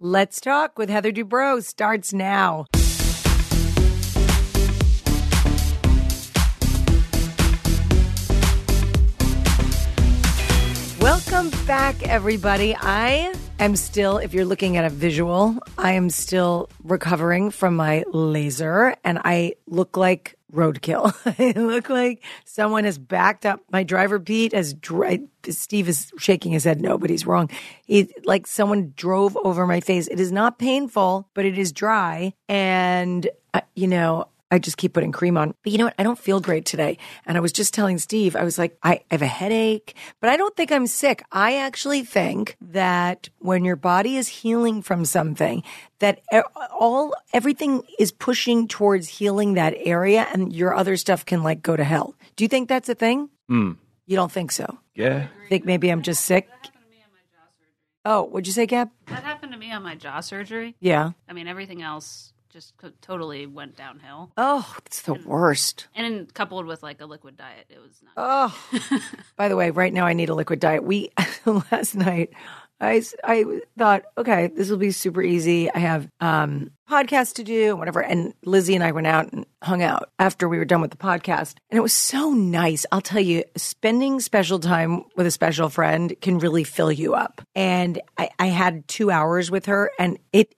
Let's Talk with Heather Dubrow starts now. Welcome back, everybody. I am still, if you're looking at a visual, I am still recovering from my laser, and I look like roadkill. I look like someone has backed up. My driver, Pete, Steve is shaking his head. No, but he's wrong. Like someone drove over my face. It is not painful, but it is dry. And, I just keep putting cream on. But you know what? I don't feel great today. And I was just telling Steve, I was like, I have a headache, but I don't think I'm sick. I actually think that when your body is healing from something, that everything is pushing towards healing that area, and your other stuff can like go to hell. Do you think that's a thing? You don't think so? Yeah. Think maybe I'm just sick? That happened to me on my jaw surgery. Oh, what'd you say, Gab? That happened to me on my jaw surgery. Yeah. I mean, everything else just totally went downhill. Oh, it's the worst. And then coupled with like a liquid diet, it was not. Oh, by the way, right now I need a liquid diet. Last night, I thought, okay, this will be super easy. I have podcasts to do, whatever. And Lizzie and I went out and hung out after we were done with the podcast. And it was so nice. I'll tell you, spending special time with a special friend can really fill you up. And I had 2 hours with her, and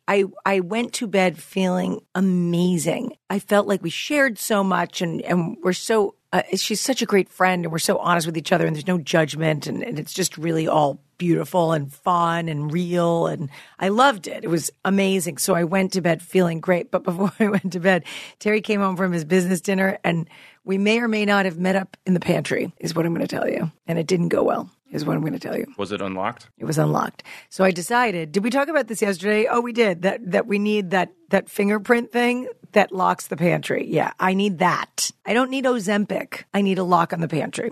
I went to bed feeling amazing. I felt like we shared so much, and we're so she's such a great friend, and we're so honest with each other, and there's no judgment, and it's just really all beautiful and fun and real, and I loved it. It was amazing. So I went to bed feeling great. But before I went to bed, Terry came home from his business dinner, and we may or may not have met up in the pantry, is what I'm going to tell you. And it didn't go well, is what I'm going to tell you. Was it unlocked? It was unlocked. So I decided, did we talk about this yesterday? Oh, we did. That we need that fingerprint thing that locks the pantry. Yeah, I need that. I don't need Ozempic. I need a lock on the pantry.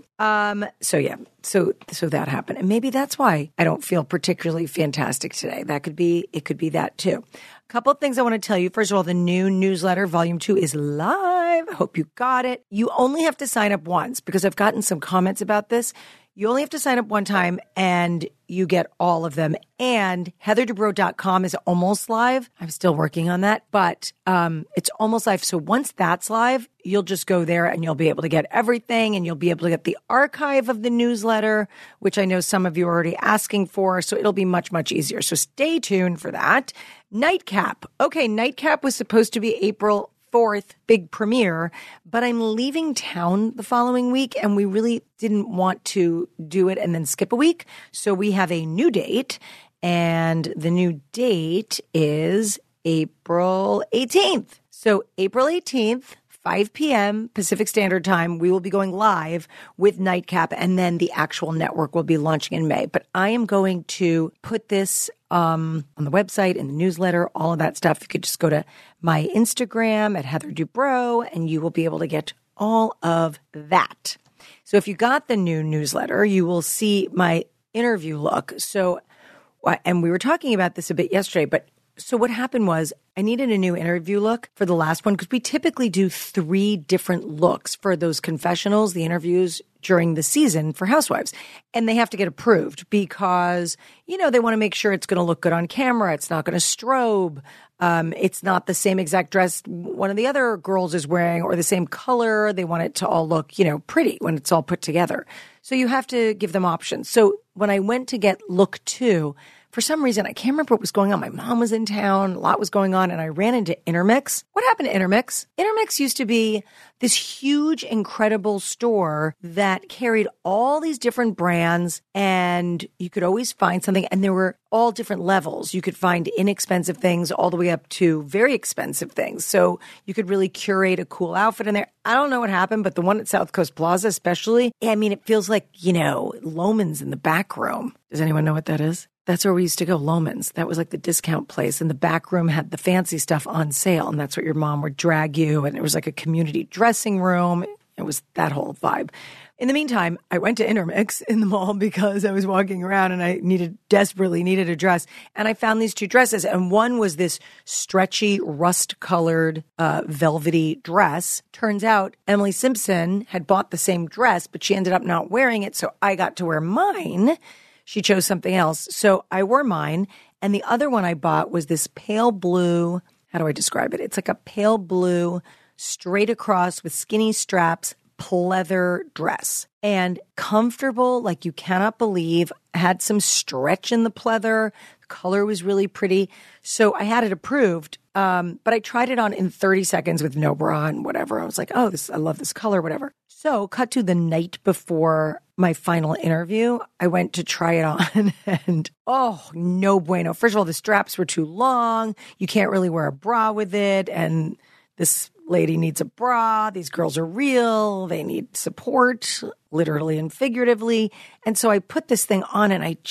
So yeah, so that happened. And maybe that's why I don't feel particularly fantastic today. It could be that too. A couple of things I want to tell you. First of all, the new newsletter, Volume 2, is live. I hope you got it. You only have to sign up once, because I've gotten some comments about this. You only have to sign up one time, and you get all of them. And heatherdubrow.com is almost live. I'm still working on that, but it's almost live. So once that's live, you'll just go there and you'll be able to get everything, and you'll be able to get the archive of the newsletter, which I know some of you are already asking for. So it'll be much, much easier. So stay tuned for that. Nightcap. Okay, Nightcap was supposed to be April 4th, big premiere, but I'm leaving town the following week, and we really didn't want to do it and then skip a week. So we have a new date, and the new date is April 18th. So April 18th, 5 p.m. Pacific Standard Time, we will be going live with Nightcap, and then the actual network will be launching in May. But I am going to put this on the website, in the newsletter, all of that stuff. You could just go to my Instagram at Heather Dubrow, and you will be able to get all of that. So if you got the new newsletter, you will see my interview look. So, and we were talking about this a bit yesterday, but so what happened was I needed a new interview look for the last one, because we typically do 3 different looks for those confessionals, the interviews during the season for Housewives. And they have to get approved because, they want to make sure it's going to look good on camera. It's not going to strobe. It's not the same exact dress one of the other girls is wearing, or the same color. They want it to all look, pretty when it's all put together. So you have to give them options. So when I went to get look 2, for some reason, I can't remember what was going on. My mom was in town, a lot was going on, and I ran into Intermix. What happened to Intermix? Intermix used to be this huge, incredible store that carried all these different brands, and you could always find something, and there were all different levels. You could find inexpensive things all the way up to very expensive things. So you could really curate a cool outfit in there. I don't know what happened, but the one at South Coast Plaza especially, it feels like, Loman's in the back room. Does anyone know what that is? That's where we used to go, Loman's. That was like the discount place. And the back room had the fancy stuff on sale. And that's what your mom would drag you. And it was like a community dressing room. It was that whole vibe. In the meantime, I went to Intermix in the mall because I was walking around and I desperately needed a dress. And I found these 2 dresses. And one was this stretchy, rust-colored, velvety dress. Turns out Emily Simpson had bought the same dress, but she ended up not wearing it. So I got to wear mine. She chose something else. So I wore mine. And the other one I bought was this pale blue, how do I describe it? It's like a pale blue, straight across with skinny straps, pleather dress. And comfortable, like you cannot believe, had some stretch in the pleather. The color was really pretty. So I had it approved, but I tried it on in 30 seconds with no bra and whatever. I was like, oh, I love this color, whatever. So cut to the night before my final interview, I went to try it on and oh, no bueno. First of all, the straps were too long. You can't really wear a bra with it. And this lady needs a bra. These girls are real. They need support, literally and figuratively. And so I put this thing on and I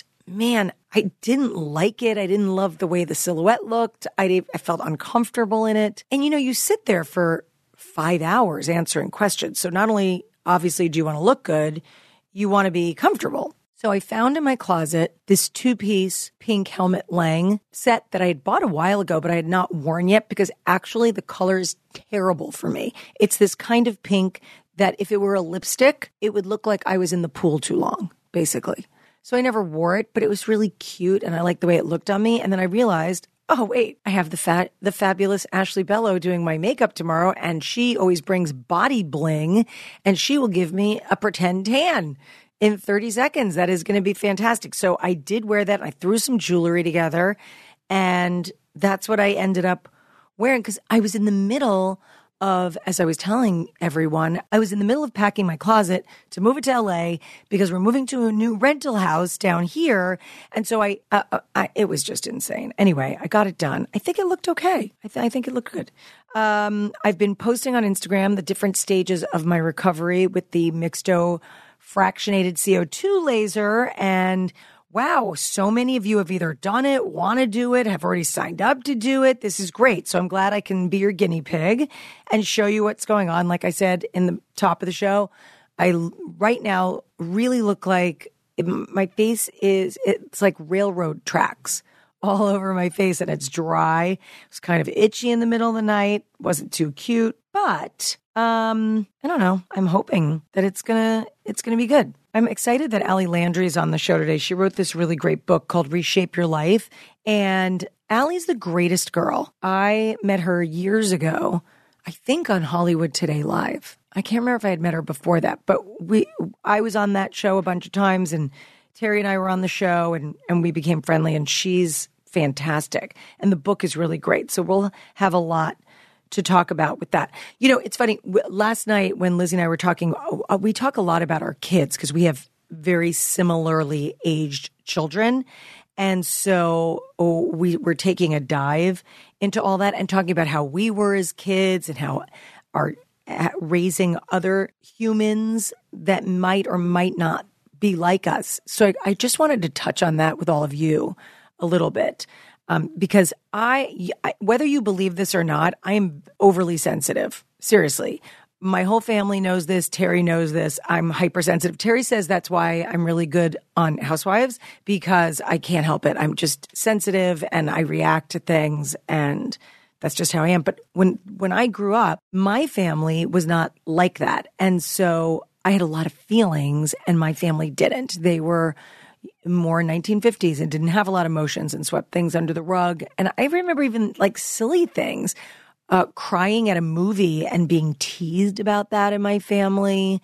didn't like it. I didn't love the way the silhouette looked. I felt uncomfortable in it. And you sit there for 5 hours answering questions. So not only obviously do you want to look good, you want to be comfortable. So I found in my closet this 2-piece pink Helmut Lang set that I had bought a while ago, but I had not worn yet because actually the color is terrible for me. It's this kind of pink that if it were a lipstick, it would look like I was in the pool too long, basically. So I never wore it, but it was really cute and I liked the way it looked on me. And then I realized, oh, wait, I have the fabulous Ashley Bello doing my makeup tomorrow, and she always brings body bling, and she will give me a pretend tan in 30 seconds. That is going to be fantastic. So I did wear that. I threw some jewelry together, and that's what I ended up wearing because I was in the middle of, as I was telling everyone, I was in the middle of packing my closet to move it to LA because we're moving to a new rental house down here. And so it was just insane. Anyway, I got it done. I think it looked okay. I think it looked good. I've been posting on Instagram the different stages of my recovery with the Mixto fractionated CO2 laser, and wow, so many of you have either done it, want to do it, have already signed up to do it. This is great. So I'm glad I can be your guinea pig and show you what's going on. Like I said in the top of the show, I right now really look like my face it's like railroad tracks all over my face and it's dry. It was kind of itchy in the middle of the night. Wasn't too cute, but I don't know. I'm hoping that it's gonna be good. I'm excited that Allie Landry is on the show today. She wrote this really great book called Reshape Your Life. And Allie's the greatest girl. I met her years ago, I think on Hollywood Today Live. I can't remember if I had met her before that, but I was on that show a bunch of times, and Terry and I were on the show, and we became friendly, and she's fantastic. And the book is really great. So we'll have a lot to talk about with that. It's funny. Last night when Lizzie and I were talking, we talk a lot about our kids because we have very similarly aged children. And so we were taking a dive into all that and talking about how we were as kids and how our raising other humans that might or might not be like us. So I just wanted to touch on that with all of you a little bit. Because I, whether you believe this or not, I am overly sensitive. Seriously. My whole family knows this. Terry knows this. I'm hypersensitive. Terry says that's why I'm really good on Housewives, because I can't help it. I'm just sensitive and I react to things, and that's just how I am. But when I grew up, my family was not like that. And so I had a lot of feelings and my family didn't. They were more 1950s and didn't have a lot of emotions and swept things under the rug. And I remember even like silly things, crying at a movie and being teased about that in my family,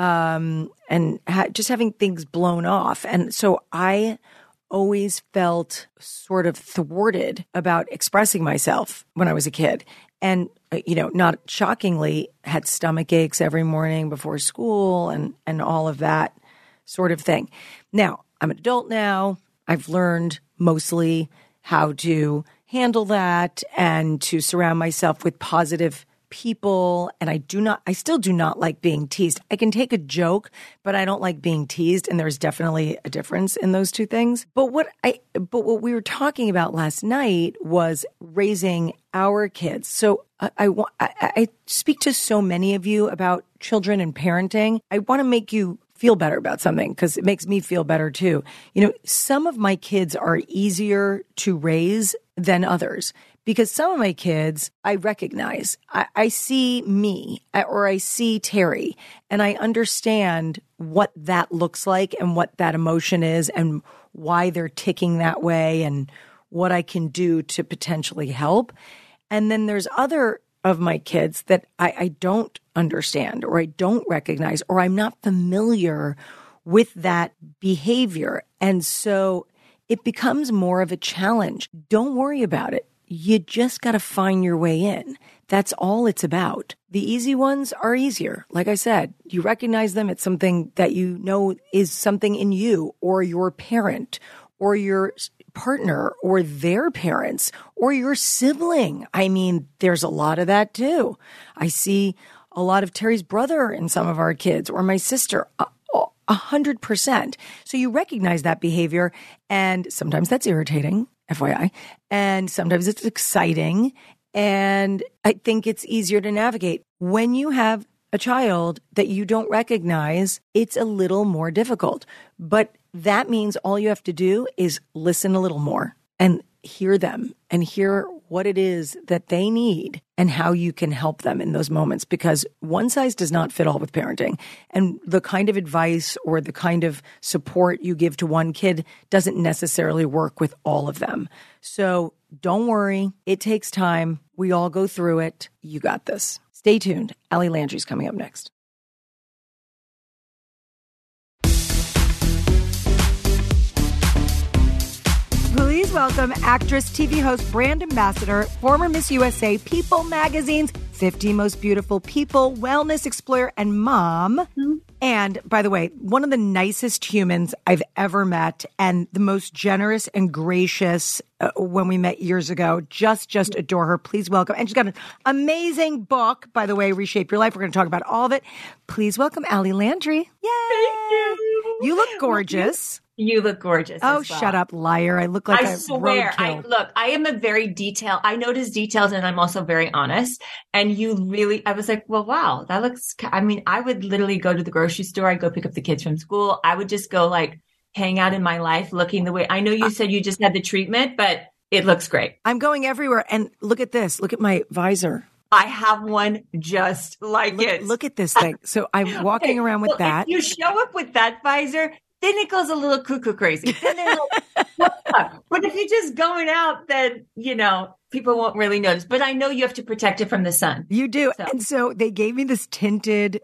and just having things blown off. And so I always felt sort of thwarted about expressing myself when I was a kid. And, not shockingly, had stomach aches every morning before school and all of that sort of thing. Now, I'm an adult now. I've learned mostly how to handle that and to surround myself with positive people. And I still do not like being teased. I can take a joke, but I don't like being teased. And there's definitely a difference in those two things. But what we were talking about last night was raising our kids. So I speak to so many of you about children and parenting. I want to make you feel better about something because it makes me feel better too. Some of my kids are easier to raise than others because some of my kids I recognize. I see me or I see Terry and I understand what that looks like and what that emotion is and why they're ticking that way and what I can do to potentially help. And then there's other of my kids that I don't understand or I don't recognize or I'm not familiar with that behavior. And so it becomes more of a challenge. Don't worry about it. You just got to find your way in. That's all it's about. The easy ones are easier. Like I said, you recognize them. It's something that you know is something in you or your parent or your partner or their parents or your sibling. I mean, there's a lot of that too. I see a lot of Terry's brother in some of our kids or my sister. 100%. So you recognize that behavior, and sometimes that's irritating, FYI, and sometimes it's exciting, and I think it's easier to navigate. When you have a child that you don't recognize, it's a little more difficult. But that means all you have to do is listen a little more and hear them and hear what it is that they need and how you can help them in those moments, because one size does not fit all with parenting. And the kind of advice or the kind of support you give to one kid doesn't necessarily work with all of them. So don't worry. It takes time. We all go through it. You got this. Stay tuned. Ali Landry's coming up next. Please welcome actress, TV host, brand ambassador, former Miss USA, People Magazine's 50 Most Beautiful People, wellness explorer, and mom. Mm-hmm. And by the way, one of the nicest humans I've ever met and the most generous and gracious when we met years ago. Just adore her. Please welcome. And she's got an amazing book, by the way, Reshape Your Life. We're going to talk about all of it. Please welcome Ali Landry. Yay! Thank you. You look gorgeous. You look gorgeous. Oh, as well. Shut up, liar. I look like I swear. I am a very detailed. I notice details and I'm also very honest. And you really, I was like, well, wow, that looks, I mean, I would literally go to the grocery store. I'd go pick up the kids from school. I would just go like hang out in my life looking the way, I know you said you just had the treatment, but it looks great. I'm going everywhere. And look at this. Look at my visor. I have one just like it. Look at this thing. So I'm walking around with that. If you show up with that visor, then it goes a little cuckoo crazy. Then they're like, what the? But if you're just going out, then, you know, people won't really notice. But I know you have to protect it from the sun. You do. So. And so they gave me this tinted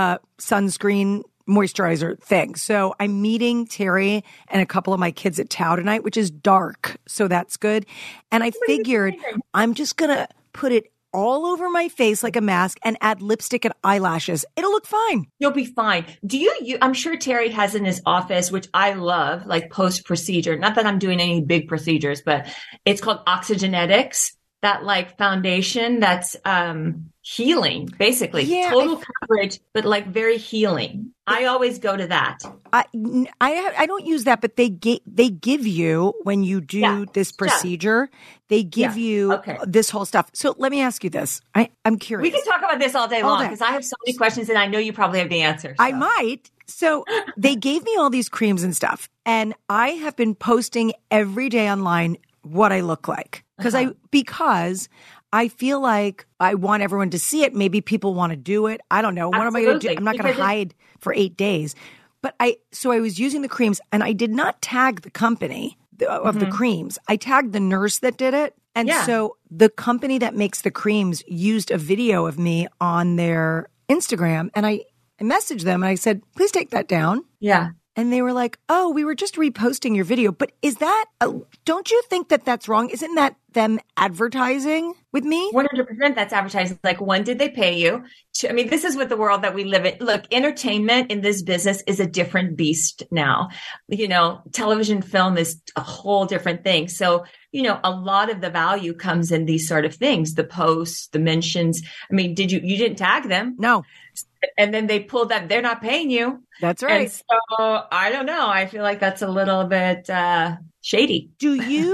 sunscreen moisturizer thing. So I'm meeting Terry and a couple of my kids at Tao tonight, which is dark. So that's good. And I figured I'm just going to put it all over my face like a mask and add lipstick and eyelashes. It'll look fine. You'll be fine. I'm sure Terry has in his office, which I love, like post-procedure. Not that I'm doing any big procedures, but it's called Oxygenetics. That like foundation that's healing, basically. Yeah, total coverage, but like very healing. I always go to that. I don't use that, but they give you when you do this procedure, they give you this whole stuff. So let me ask you this. I'm curious. We can talk about this all day long because I have so many questions and I know you probably have the answer. So. I might. So they gave me all these creams and stuff, and I have been posting every day online what I look like because I feel like I want everyone to see it. Maybe people want to do it. I don't know. What am I going to do? I'm not going to hide for 8 days. But I was using the creams and I did not tag the company of the creams. I tagged the nurse that did it. And so the company that makes the creams used a video of me on their Instagram. And I messaged them and I said, please take that down. Yeah. And they were like, oh, we were just reposting your video. But is that, don't you think that that's wrong? Isn't that them advertising with me? 100% that's advertising. Like, when did they pay you? I mean, this is what the world that we live in. Look, entertainment in this business is a different beast now. You know, television film is a whole different thing. So, you know, a lot of the value comes in these sort of things, the posts, the mentions. I mean, you didn't tag them? No. And then they pulled that they're not paying you. That's right. And so I don't know. I feel like that's a little bit shady. Do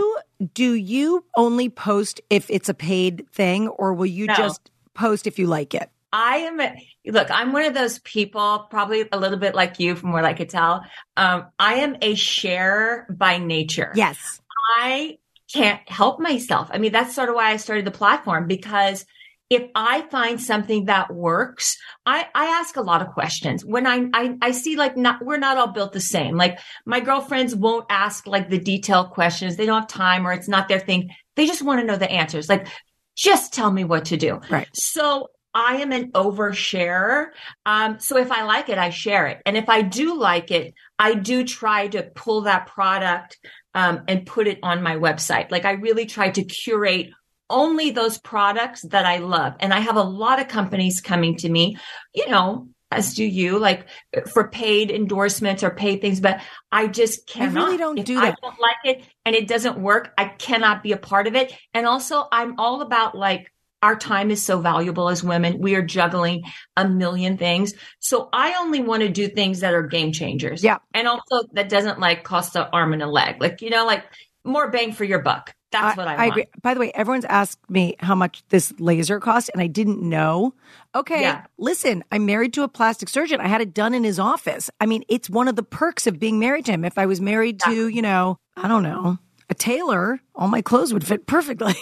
you only post if it's a paid thing, or will you just post if you like it? I'm one of those people, probably a little bit like you from what I could tell. I am a sharer by nature. Yes. I can't help myself. I mean, that's sort of why I started the platform, because if I find something that works, I ask a lot of questions. When I see like we're not all built the same. Like my girlfriends won't ask like the detailed questions. They don't have time or it's not their thing. They just want to know the answers. Like, just tell me what to do. Right. So I am an oversharer. So if I like it, I share it. And if I do like it, I do try to pull that product and put it on my website. Like I really try to curate only those products that I love. And I have a lot of companies coming to me, you know, as do you, like for paid endorsements or paid things, but I just cannot. I really don't do that. If I don't like it and it doesn't work, I cannot be a part of it. And also I'm all about like, our time is so valuable as women. We are juggling a million things. So I only want to do things that are game changers. Yeah. And also that doesn't like cost an arm and a leg. Like, you know, like more bang for your buck. That's what I want. I agree. By the way, everyone's asked me how much this laser cost, and I didn't know. Okay, Listen, I'm married to a plastic surgeon. I had it done in his office. I mean, it's one of the perks of being married to him. If I was married to, you know, I don't know, a tailor, all my clothes would fit perfectly.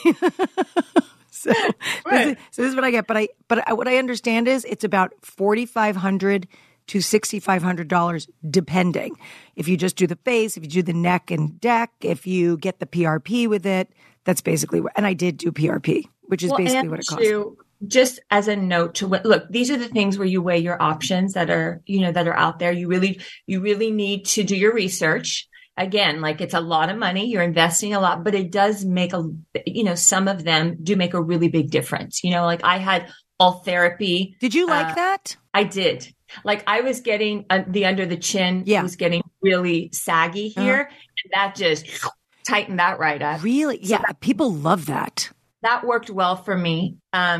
So this is what I get. But what I understand is it's about $4,500 to $6,500 depending. If you just do the face, if you do the neck and deck, if you get the PRP with it, that's basically what. And I did do PRP, which is basically what it costs. Just as a note to look, these are the things where you weigh your options that are, you know, that are out there. You really need to do your research. Again, like it's a lot of money. You're investing a lot, but it does make some of them do make a really big difference. You know, like I had all therapy. Did you like that? I did. Like I was getting the under the chin was getting really saggy here. And that just tightened that right up. Really? Yeah. So people love that. That worked well for me.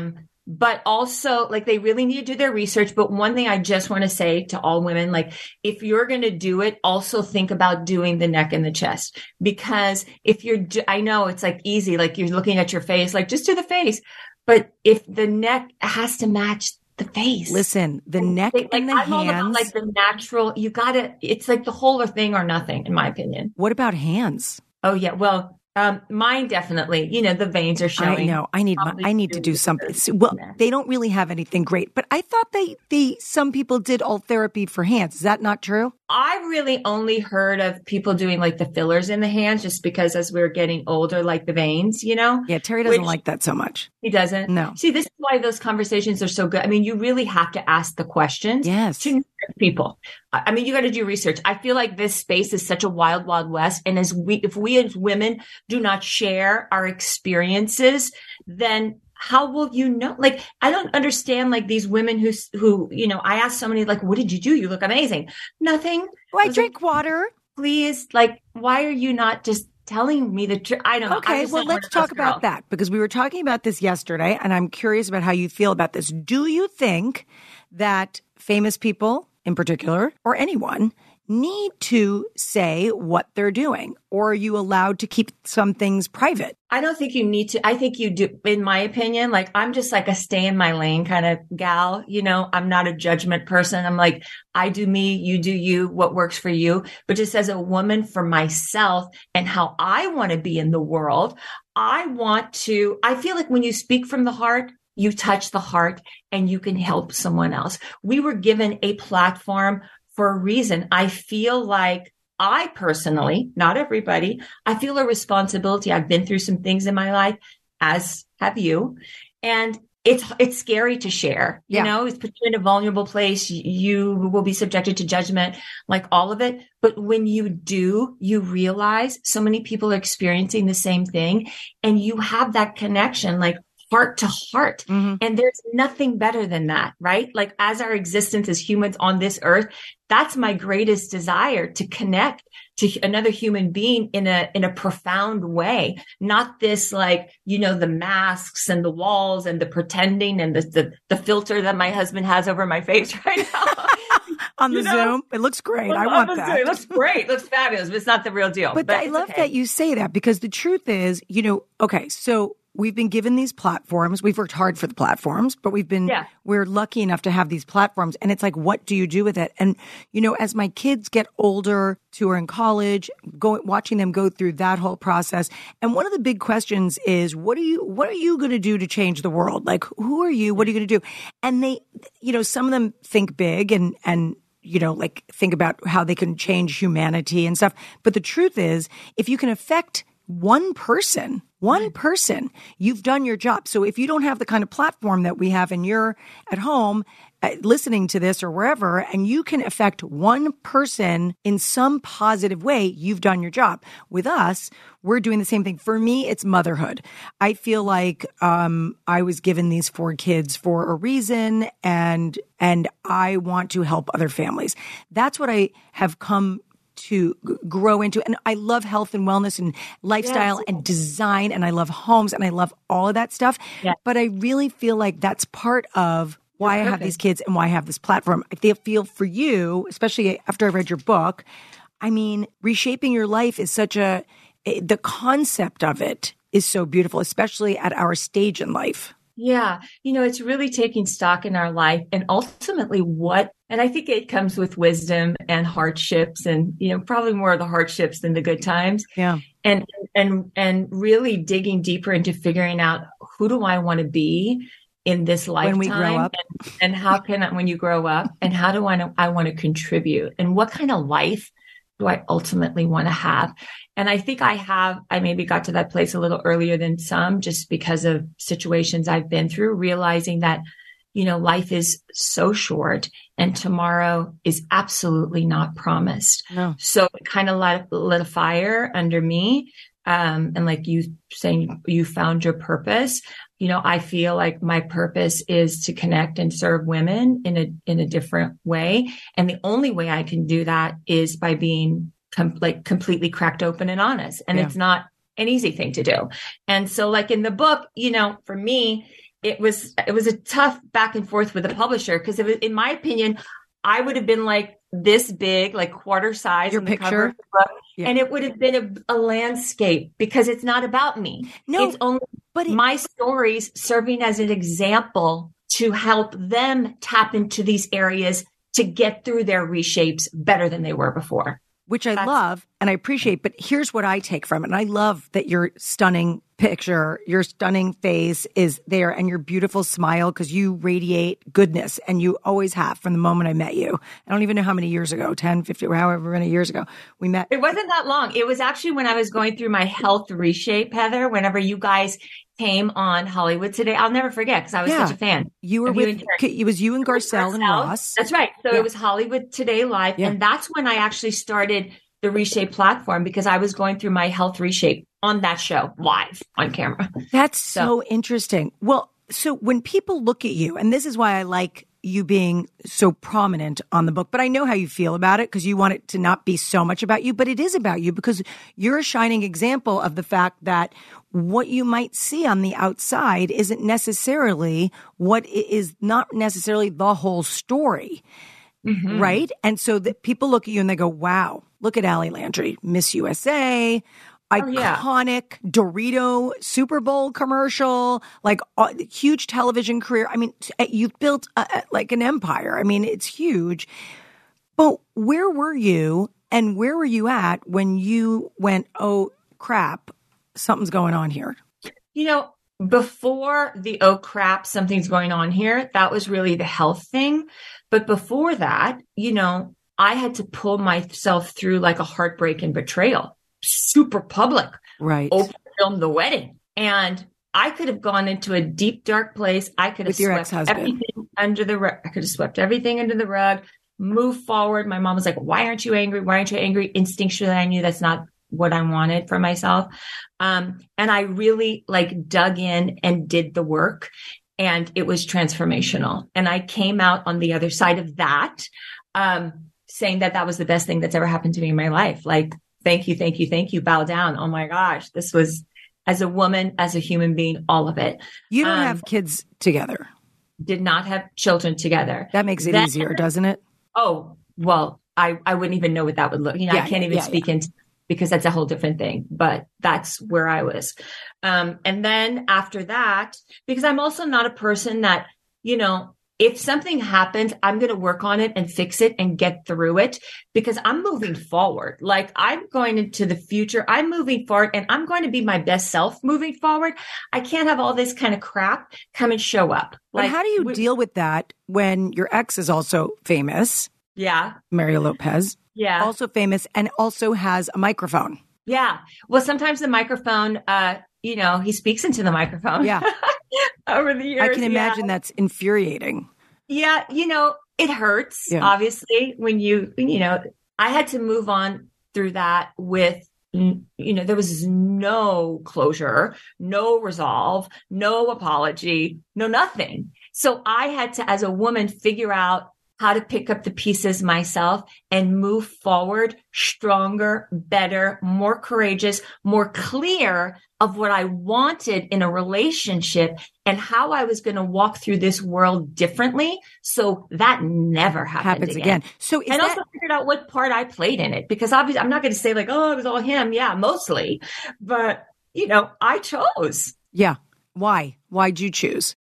But also like they really need to do their research. But one thing I just want to say to all women, like if you're going to do it, also think about doing the neck and the chest, because if I know it's like easy, like you're looking at your face, like just do the face. But if the neck has to match the face. Listen, the neck and the hands. All about like the natural, it's like the whole or thing or nothing, in my opinion. What about hands? Oh yeah. Well, mine definitely, you know, the veins are showing. I know. I need to do something. Well, they don't really have anything great, but I thought some people did all therapy for hands. Is that not true? I really only heard of people doing like the fillers in the hands just because as we're getting older, like the veins, you know? Yeah. Terry doesn't like that so much. He doesn't? No. See, this is why those conversations are so good. I mean, you really have to ask the questions. Yes. To people. I mean, you got to do research. I feel like this space is such a wild, wild west. And if we as women do not share our experiences, then how will you know? Like, I don't understand like these women who, you know, I asked somebody like, what did you do? You look amazing. Nothing. Well, I drink water. Please. Like, why are you not just telling me the truth? I don't know. Okay. Well, let's talk about that because we were talking about this yesterday and I'm curious about how you feel about this. Do you think that famous people in particular, or anyone, need to say what they're doing? Or are you allowed to keep some things private? I don't think you need to. I think you do, in my opinion. Like, I'm just like a stay in my lane kind of gal. You know, I'm not a judgment person. I'm like, I do me, you do you, what works for you. But just as a woman, for myself and how I want to be in the world, I feel like when you speak from the heart, you touch the heart and you can help someone else. We were given a platform for a reason. I feel like I personally, not everybody, I feel a responsibility. I've been through some things in my life, as have you. And it's scary to share, you know, it's put you in a vulnerable place. You will be subjected to judgment, like all of it. But when you do, you realize so many people are experiencing the same thing and you have that connection, like heart to heart. Mm-hmm. And there's nothing better than that, right? Like as our existence as humans on this earth, that's my greatest desire, to connect to another human being in a profound way. Not this like, you know, the masks and the walls and the pretending and the filter that my husband has over my face right now. On the Zoom. It looks great. I want that. It looks great. It looks fabulous, but it's not the real deal. But I love that you say that because the truth is, you know, okay, so we've been given these platforms. We've worked hard for the platforms, but we're lucky enough to have these platforms. And it's like, what do you do with it? And, as my kids get older, who are in college, watching them go through that whole process. And one of the big questions is, what are you going to do to change the world? Like, who are you? What are you going to do? And they, some of them think big and like think about how they can change humanity and stuff. But the truth is, if you can affect one person, you've done your job. So if you don't have the kind of platform that we have and you're at home listening to this or wherever, and you can affect one person in some positive way, you've done your job. With us, we're doing the same thing. For me, it's motherhood. I feel like I was given these 4 kids for a reason, and I want to help other families. That's what I have come to grow into. And I love health and wellness and lifestyle and design, and I love homes, and I love all of that stuff. Yeah. But I really feel like that's part of why I have these kids and why I have this platform. I feel for you, especially after I read your book, I mean, reshaping your life is the concept of it is so beautiful, especially at our stage in life. Yeah. It's really taking stock in our life and ultimately and I think it comes with wisdom and hardships and, probably more of the hardships than the good times. Yeah. And really digging deeper into figuring out, who do I want to be in this lifetime? When we grow up. And how can when you grow up, and how do I want to contribute, and what kind of life do I ultimately want to have? And I think I maybe got to that place a little earlier than some, just because of situations I've been through, realizing that, life is so short and tomorrow is absolutely not promised. No. So it kind of lit a fire under me. And like you saying, you found your purpose. I feel like my purpose is to connect and serve women in a different way. And the only way I can do that is by being completely cracked open and honest. And it's not an easy thing to do. And so like in the book, for me, it was a tough back and forth with the publisher, because it was, in my opinion, I would have been like this big, like quarter size, your picture, cover of the book, and it would have been a landscape, because it's not about me. No, it's only my stories serving as an example to help them tap into these areas to get through their reshapes better than they were before. Which I love and I appreciate, but here's what I take from it. And I love that your stunning picture, your stunning face is there, and your beautiful smile, because you radiate goodness, and you always have from the moment I met you. I don't even know how many years ago, 10, 50, or however many years ago we met. It wasn't that long. It was actually when I was going through my health reshape, Heather, whenever you guys came on Hollywood Today. I'll never forget, because I was such a fan. You were it was you and Garcelle and Ross. That's right. So it was Hollywood Today Live. Yeah. And that's when I actually started the Reshape platform, because I was going through my health reshape on that show live on camera. That's so interesting. Well, so when people look at you, and this is why I like you being so prominent on the book, but I know how you feel about it, because you want it to not be so much about you, but it is about you, because you're a shining example of the fact that what you might see on the outside isn't necessarily not necessarily the whole story. Mm-hmm. Right? And so that people look at you and they go, wow, look at Allie Landry, Miss USA, iconic Dorito Super Bowl commercial, like huge television career. I mean, you've built like an empire. I mean, it's huge. But where were you, and where were you at when you went, oh crap, something's going on here? Before the, oh crap, something's going on here, that was really the health thing. But before that, I had to pull myself through like a heartbreak and betrayal, super public, right? Open film the wedding. And I could have gone into a deep, dark place. I could have swept everything under the rug. I could have swept everything under the rug, moved forward. My mom was like, why aren't you angry? Why aren't you angry? Instinctually, I knew that's not what I wanted for myself. And I really dug in and did the work, and it was transformational. And I came out on the other side of that, saying that was the best thing that's ever happened to me in my life. Like, thank you, thank you, thank you. Bow down. Oh my gosh. This was, as a woman, as a human being, all of it. You don't have kids together. Did not have children together. That makes it easier, doesn't it? Oh, well, I wouldn't even know what that would look. I can't even speak because that's a whole different thing, but that's where I was. And then after that, because I'm also not a person that, if something happens, I'm going to work on it and fix it and get through it because I'm moving forward. Like I'm going into the future. I'm moving forward and I'm going to be my best self moving forward. I can't have all this kind of crap come and show up. But how do you deal with that when your ex is also famous? Yeah. Mario Lopez. Yeah. Also famous and also has a microphone. Yeah. Well, sometimes the microphone, he speaks into the microphone. Yeah. Over the years. I can imagine that's infuriating. Yeah. It hurts, obviously, when I had to move on through that with, there was no closure, no resolve, no apology, no nothing. So I had to, as a woman, figure out how to pick up the pieces myself and move forward stronger, better, more courageous, more clear of what I wanted in a relationship and how I was going to walk through this world differently. So that never happens again. So also figured out what part I played in it, because obviously I'm not going to say like, oh, it was all him. Yeah, mostly. But, I chose. Yeah. Why? Why'd you choose?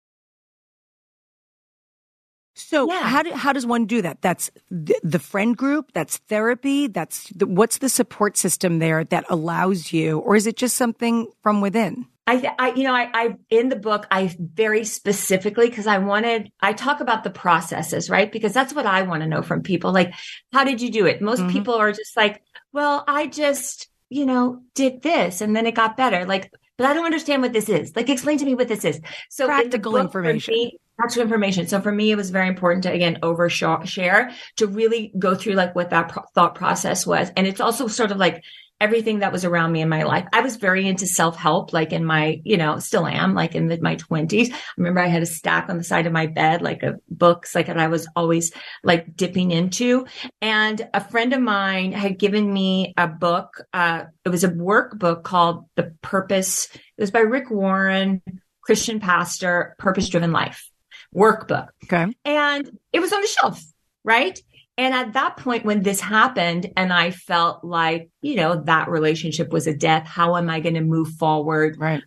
So how does one do that? That's the friend group, that's therapy, what's the support system there that allows you, or is it just something from within? I in the book, I very specifically, because I talk about the processes, right? Because that's what I want to know from people. Like, how did you do it? Most people are just like, well, I just, did this and then it got better. Like, but I don't understand what this is. Like, explain to me what this is. So practical information. Actual information. So for me, it was very important to, again, overshare, to really go through like what that thought process was. And it's also sort of like everything that was around me in my life. I was very into self-help, like in my, still am, like in my 20s. I remember I had a stack on the side of my bed, like of books, like that I was always like dipping into. And a friend of mine had given me a book. It was a workbook called The Purpose. It was by Rick Warren, Christian pastor, Purpose Driven Life workbook. Okay. And it was on the shelf, right? And at that point, when this happened and I felt like, that relationship was a death, how am I going to move forward? Right.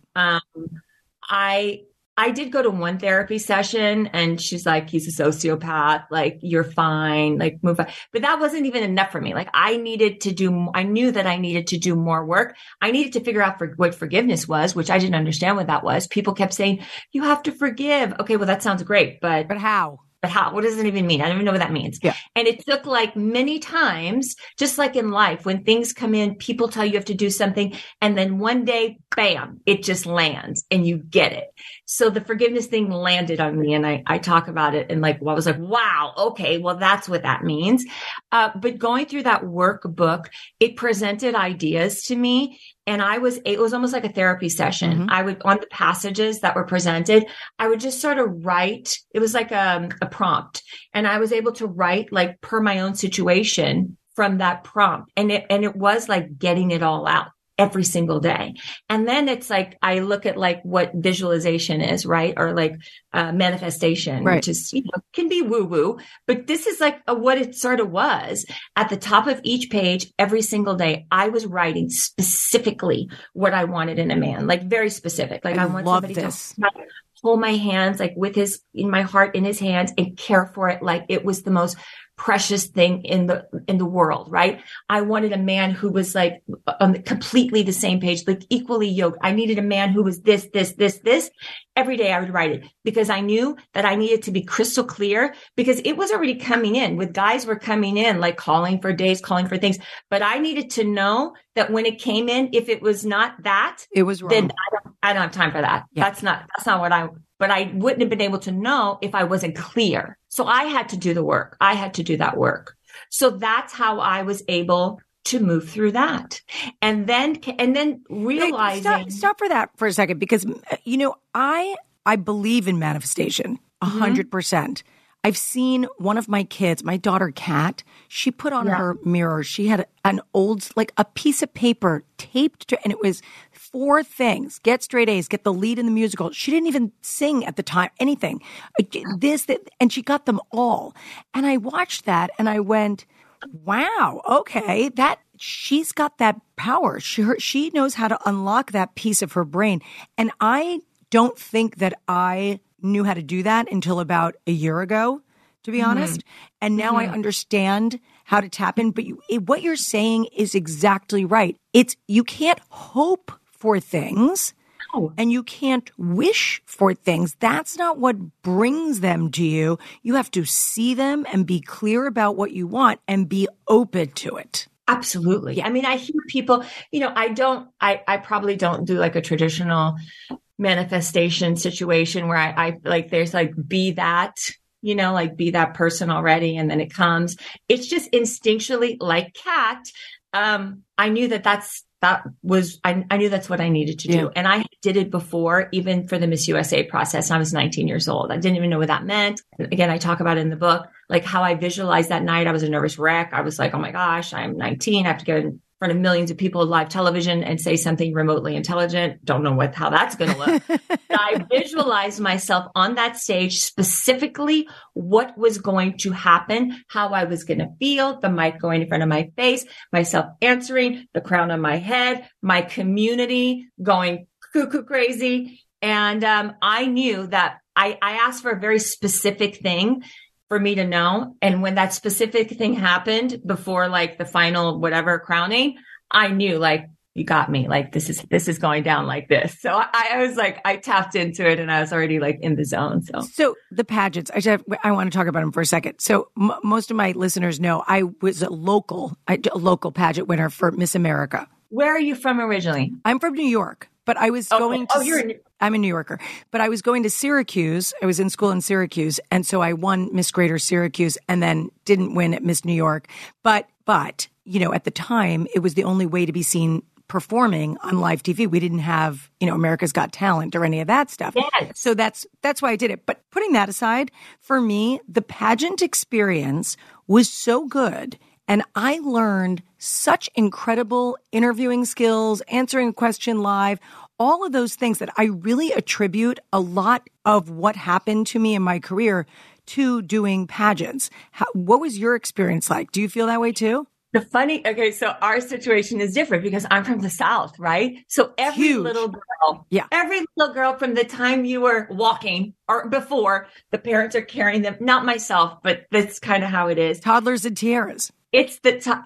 I did go to one therapy session and she's like, he's a sociopath. Like, you're fine. Like, move on. But that wasn't even enough for me. Like, I knew that I needed to do more work. I needed to figure out what forgiveness was, which I didn't understand what that was. People kept saying, you have to forgive. Okay, well, that sounds great, but how? But how? What does it even mean? I don't even know what that means. Yeah. And it took like many times, just like in life, when things come in, people tell you have to do something. And then one day, bam, it just lands and you get it. So the forgiveness thing landed on me and I talk about it and like, well, I was like, wow, okay, well, that's what that means. But going through that workbook, it presented ideas to me. And it was almost like a therapy session. I would, on the passages that were presented, I would just sort of write. It was like a prompt. And I was able to write like per my own situation from that prompt. And it was like getting it all out every single day. And then it's like, I look at like what visualization is, right? Or like manifestation, right, which is, can be woo woo, but this is like what it sort of was. At the top of each page, every single day, I was writing specifically what I wanted in a man, like very specific. Like I want somebody to hold my hands, like in my heart in his hands and care for it. Like it was the most precious thing in the world, right? I wanted a man who was like completely the same page, like equally yoked. I needed a man who was this. Every day I would write it because I knew that I needed to be crystal clear because it was already coming in with guys were coming in, like calling for dates, calling for things. But I needed to know that when it came in, if it was not that, it was wrong. Then I don't have time for that. Yeah. That's not what but I wouldn't have been able to know if I wasn't clear. So I had to do the work. I had to do that work. So that's how I was able to move through that. And then realizing. Stop for that for a second, because, I believe in manifestation 100%. I've seen one of my kids, my daughter Kat, she put on her mirror, she had an old, like a piece of paper taped to, and it was 4 things: get straight A's, get the lead in the musical. She didn't even sing at the time, anything. And she got them all. And I watched that and I went, wow, okay, that she's got that power. She knows how to unlock that piece of her brain. And I don't think that I knew how to do that until about a year ago, to be honest. And now I understand how to tap in. But what you're saying is exactly right. You can't hope for things. And you can't wish for things. That's not what brings them to you. You have to see them and be clear about what you want and be open to it. Absolutely. I mean, I hear people, I probably don't do like a traditional manifestation situation where I like, there's like, be that, be that person already. And then it comes, it's just instinctually like Kat. I knew I knew that's what I needed to do. And I did it before, even for the Miss USA process. I was 19 years old. I didn't even know what that meant. Again, I talk about it in the book, like how I visualized that night. I was a nervous wreck. I was like, oh my gosh, I'm 19. I have to get in front of millions of people on live television and say something remotely intelligent. Don't know how that's going to look. I visualized myself on that stage, specifically what was going to happen, how I was going to feel, the mic going in front of my face, myself answering, the crown on my head, my community going cuckoo crazy. And I knew that I asked for a very specific thing for me to know. And when that specific thing happened before like the final, whatever crowning, I knew like, you got me, like, this is going down like this. So I was like, I tapped into it and I was already like in the zone. So the pageants, I want to talk about them for a second. So most of my listeners know I was a local pageant winner for Miss America. Where are you from originally? I'm from New York. But I was going to, I'm a New Yorker, but I was going to Syracuse. I was in school in Syracuse. And so I won Miss Greater Syracuse and then didn't win at Miss New York. But, at the time, it was the only way to be seen performing on live TV. We didn't have, America's Got Talent or any of that stuff. Yes. So that's why I did it. But putting that aside, for me, the pageant experience was so good. And I learned such incredible interviewing skills, answering a question live, all of those things that I really attribute a lot of what happened to me in my career to doing pageants. What was your experience like? Do you feel that way too? So our situation is different because I'm from the South, right? So every little girl from the time you were walking or before, the parents are carrying them, not myself, but that's kind of how it is. Toddlers and tiaras. It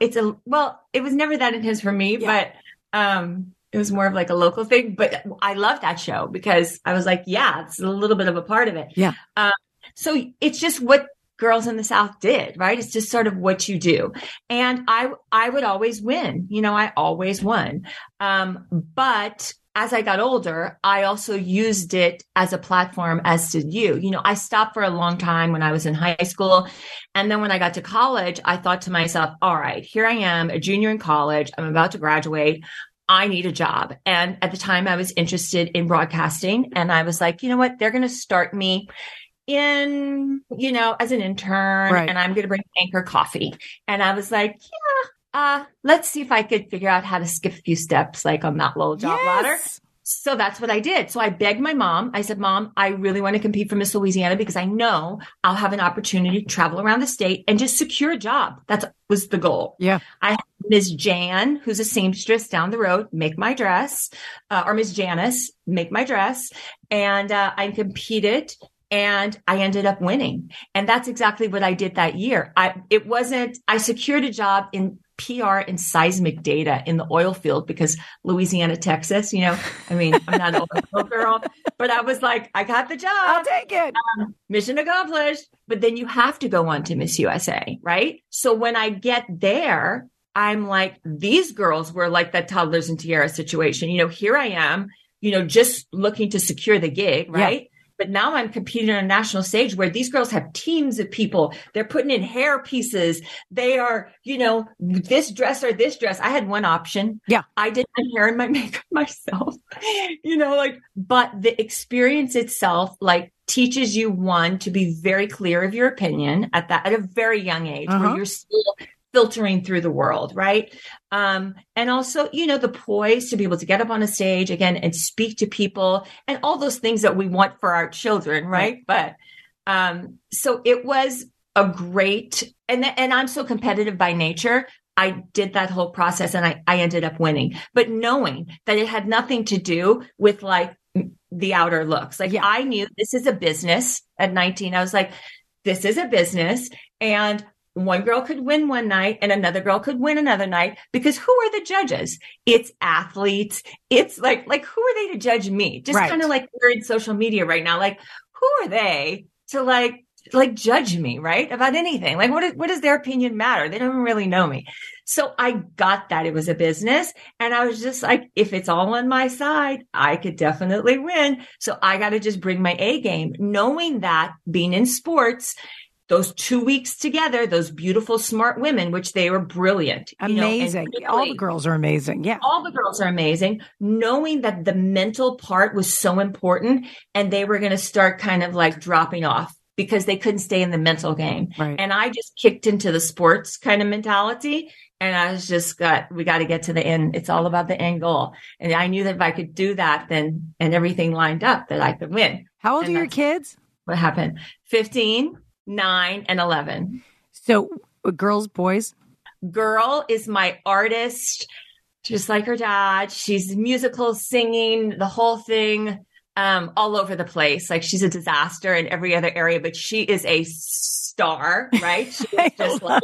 was never that intense for me, but it was more of like a local thing. But I love that show because I was like, it's a little bit of a part of it. Yeah. So it's just what girls in the South did, right? It's just sort of what you do. And I would always win. I always won. But as I got older, I also used it as a platform, as did you. I stopped for a long time when I was in high school. And then when I got to college, I thought to myself, all right, here I am, a junior in college. I'm about to graduate. I need a job. And at the time I was interested in broadcasting. And I was like, you know what? They're going to start me in, as an intern, right. And I'm going to bring Anchor coffee. And I was like, let's see if I could figure out how to skip a few steps, like on that little job ladder. So that's what I did. So I begged my mom. I said, Mom, I really want to compete for Miss Louisiana because I know I'll have an opportunity to travel around the state and just secure a job. That was the goal. Yeah. I had Ms. Jan, who's a seamstress down the road, make my dress, or Ms. Janice, make my dress. And I competed. And I ended up winning. And that's exactly what I did that year. I secured a job in PR and seismic data in the oil field because Louisiana, Texas, I'm not an oil girl, but I was like, I got the job. I'll take it. Mission accomplished. But then you have to go on to Miss USA, right? So when I get there, I'm like, these girls were like that toddlers and tiara situation. Here I am, just looking to secure the gig, right? Yeah. But now I'm competing on a national stage where these girls have teams of people. They're putting in hair pieces. They are, this dress or this dress. I had one option. Yeah. I did my hair and my makeup myself, but the experience itself, teaches you to be very clear of your opinion at a very young age where you're still filtering through the world, right? And also, the poise to be able to get up on a stage again and speak to people and all those things that we want for our children, right? But so it was a great, and I'm so competitive by nature. I did that whole process and I ended up winning, but knowing that it had nothing to do with like the outer looks. Like I knew this is a business at 19. I was like, this is a business, and one girl could win one night and another girl could win another night, because who are the judges? It's athletes. It's like who are they to judge me? Just kind of like we're in social media right now. Like, who are they to like judge me, right? About anything. Like, what does their opinion matter? They don't even really know me. So I got that it was a business, and I was just like, if it's all on my side, I could definitely win. So I got to just bring my A game, knowing that being in sports, those 2 weeks together, those beautiful, smart women, which they were brilliant. Amazing. All the girls are amazing. Yeah. All the girls are amazing. Knowing that the mental part was so important, and they were going to start kind of like dropping off because they couldn't stay in the mental game. Right. And I just kicked into the sports kind of mentality. And I was just we got to get to the end. It's all about the end goal. And I knew that if I could do that, then, and everything lined up, that I could win. How old are your kids? What happened? 15, 9, and 11. So girls, boys? Girl is my artist, just like her dad. She's musical, singing, the whole thing, all over the place. Like, she's a disaster in every other area, but she is a star, right? She's just like,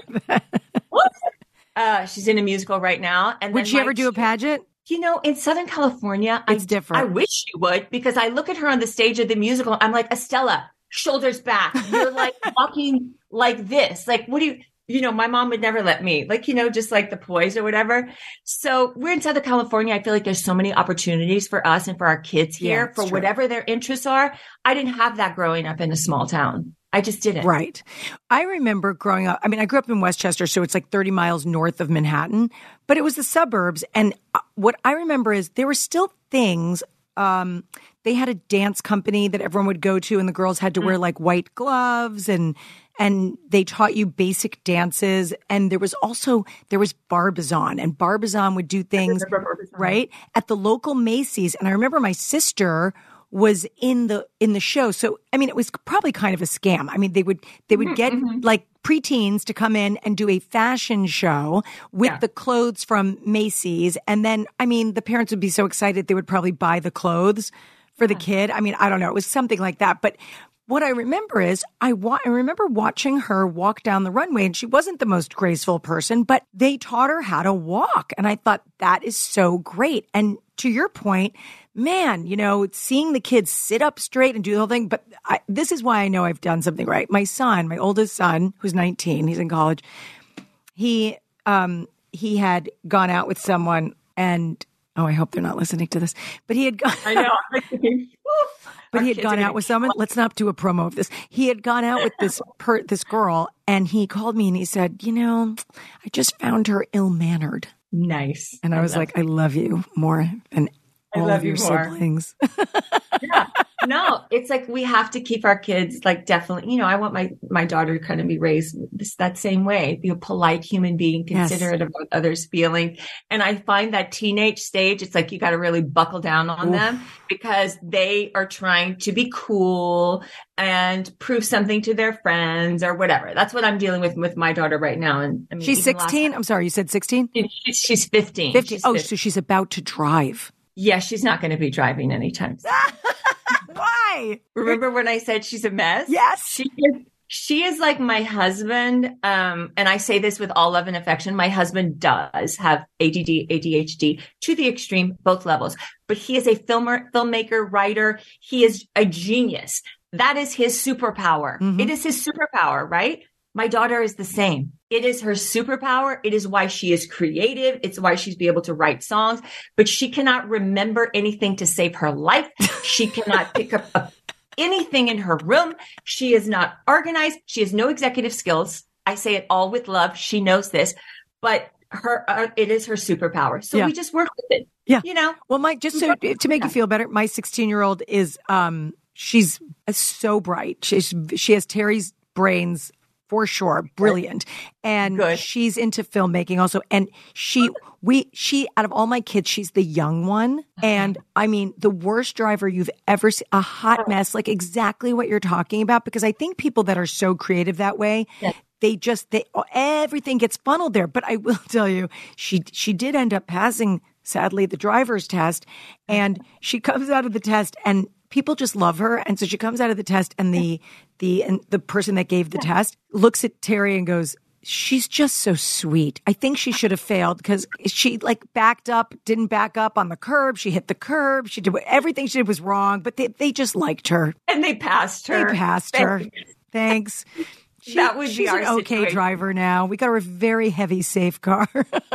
she's in a musical right now. And would she ever do a pageant? In Southern California, it's different. I wish she would, because I look at her on the stage of the musical. I'm like, Estella, shoulders back. You're like walking like this. Like, what do you, my mom would never let me, like, just like the poise or whatever. So we're in Southern California. I feel like there's so many opportunities for us and for our kids here for whatever their interests are. I didn't have that growing up in a small town. I just didn't. Right. I remember growing up. I mean, I grew up in Westchester, so it's like 30 miles north of Manhattan, but it was the suburbs. And what I remember is there were still things. They had a dance company that everyone would go to, and the girls had to wear like white gloves, and they taught you basic dances. And there was Barbizon, and Barbizon would do things right at the local Macy's. And I remember my sister was in the show. So, I mean, it was probably kind of a scam. I mean, they would get like preteens to come in and do a fashion show with the clothes from Macy's. And then, I mean, the parents would be so excited, they would probably buy the clothes for the kid. I mean, I don't know. It was something like that. But what I remember is I remember watching her walk down the runway, and she wasn't the most graceful person, but they taught her how to walk. And I thought, that is so great. And to your point, man, seeing the kids sit up straight and do the whole thing. But this is why I know I've done something right. My son, my oldest son, who's 19, he's in college. He had gone out with someone, and I hope they're not listening to this. But he had gone. I know. But he had gone out with someone. Let's not do a promo of this. He had gone out with this girl, and he called me and he said, I just found her ill-mannered. Nice. And I was like, I love you more than all of your siblings. Yeah. No, it's like we have to keep our kids, like, definitely, I want my daughter to kind of be raised that same way, be a polite human being, considerate of what others' feeling. And I find that teenage stage, it's like you got to really buckle down on them, because they are trying to be cool and prove something to their friends or whatever. That's what I'm dealing with my daughter right now. And I mean, she's 16. I'm sorry, you said 16? She's 15. 15. So she's about to drive. Yeah, she's not going to be driving anytime soon. Why? Remember when I said she's a mess? Yes. She is like my husband. And I say this with all love and affection. My husband does have ADD, ADHD to the extreme, both levels. But he is a filmmaker, writer. He is a genius. That is his superpower. Mm-hmm. It is his superpower, right? My daughter is the same. It is her superpower. It is why she is creative. It's why she's be able to write songs, but she cannot remember anything to save her life. She cannot pick up anything in her room. She is not organized. She has no executive skills. I say it all with love. She knows this, but it is her superpower. So we just work with it. Yeah. Well, just to make you feel better, my 16-year-old is, she's so bright. She has Terry's brains. For sure. Brilliant. And she's into filmmaking also. And she, out of all my kids, she's the young one. And I mean, the worst driver you've ever seen, a hot mess, like exactly what you're talking about. Because I think people that are so creative that way, everything gets funneled there. But I will tell you, she did end up passing, sadly, the driver's test, and she comes out of the test and people just love her. And so she comes out of the test and the person that gave the test looks at Terry and goes, she's just so sweet. I think she should have failed because she didn't back up on the curb. She hit the curb. She did everything she did was wrong, but they just liked her. And they passed her. Thanks. She's our an okay situation. driver now. We got her a very heavy, safe car.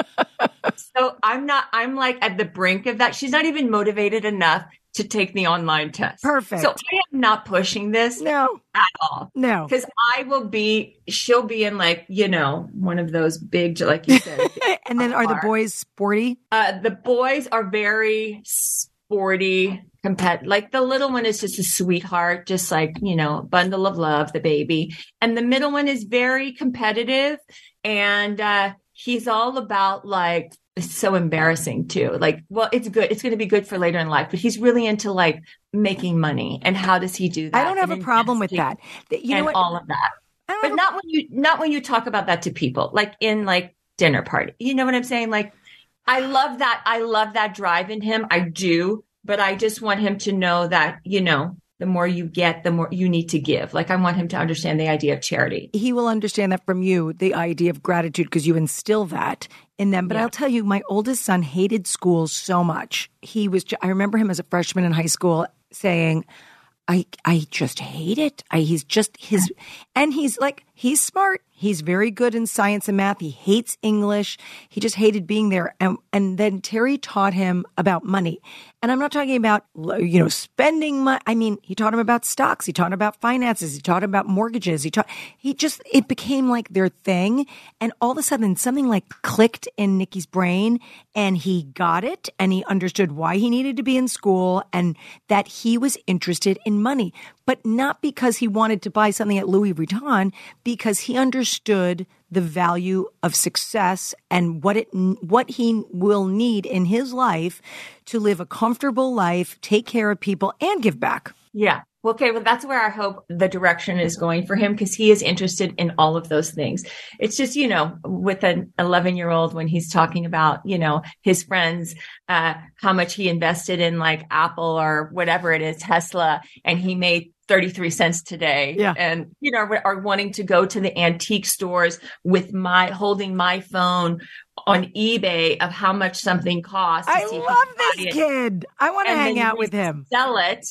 So I'm like at the brink of that. She's not even motivated enough to take the online test. Perfect. So I am not pushing this at all. No. Because she'll be in like, one of those big, like you said. And then are the boys sporty? The boys are very sporty, like the little one is just a sweetheart, just like, bundle of love, the baby. And the middle one is very competitive. And he's all about like, it's so embarrassing too. Like, well, it's good. It's going to be good for later in life, but he's really into like making money. And how does he do that? I don't have a problem with that. You know what? All of that. But not when you talk about that to people, like in like dinner party. You know what I'm saying? Like, I love that. I love that drive in him. I do. But I just want him to know that, the more you get, the more you need to give. Like, I want him to understand the idea of charity. He will understand that from you, the idea of gratitude, because you instill that in them. But I'll tell you, my oldest son hated school so much. I remember him as a freshman in high school saying, I just hate it. And he's like, he's smart. He's very good in science and math. He hates English. He just hated being there. And then Terry taught him about money. And I'm not talking about, spending money. I mean, he taught him about stocks. He taught him about finances. He taught him about mortgages. It became like their thing. And all of a sudden something like clicked in Nikki's brain and he got it and he understood why he needed to be in school and that he was interested in money, but not because he wanted to buy something at Louis Vuitton, because he understood the value of success and what he will need in his life to live a comfortable life, take care of people, and give back. Yeah. Okay. Well, that's where I hope the direction is going for him, because he is interested in all of those things. It's just, with an 11-year-old, when he's talking about, his friends, how much he invested in like Apple or whatever it is, Tesla, and he made 33 cents today. Yeah. And, are wanting to go to the antique stores with holding my phone on eBay of how much something costs. I love this kid. I want to hang out with him. Sell it.